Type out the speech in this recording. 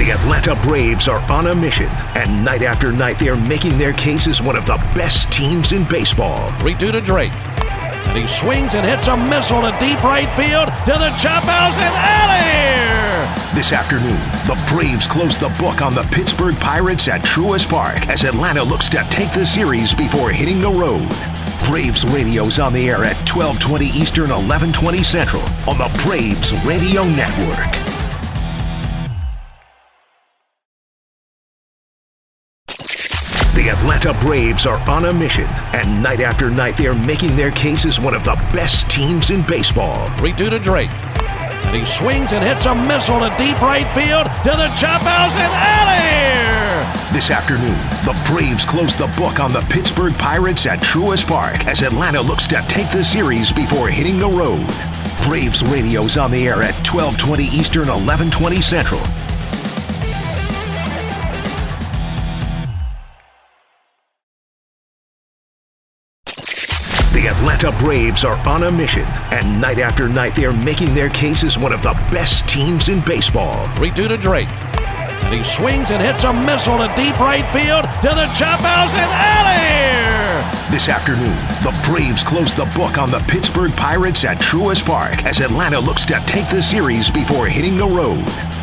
The Atlanta Braves are on a mission, and night after night they're making their case as one of the best teams in baseball. 3-2 to Drake. And he swings and hits a missile to deep right field to the chop house and out of here! This afternoon, the Braves close the book on the Pittsburgh Pirates at Truist Park as Atlanta looks to take the series before hitting the road. Braves Radio's on the air at 12:20 Eastern, 11:20 Central on the Braves Radio Network. The Atlanta Braves are on a mission, and night after night they're making their case as one of the best teams in baseball. 3-2 to Drake. And he swings and hits a missile to deep right field to the chop house and out of here! This afternoon, the Braves close the book on the Pittsburgh Pirates at Truist Park as Atlanta looks to take the series before hitting the road. Braves Radio's on the air at 12:20 Eastern, 11:20 Central. The Atlanta Braves are on a mission, and night after night they're making their case as one of the best teams in baseball. 3-2 to Drake. And he swings and hits a missile to deep right field to the chop house and out of here! This afternoon, the Braves close the book on the Pittsburgh Pirates at Truist Park as Atlanta looks to take the series before hitting the road.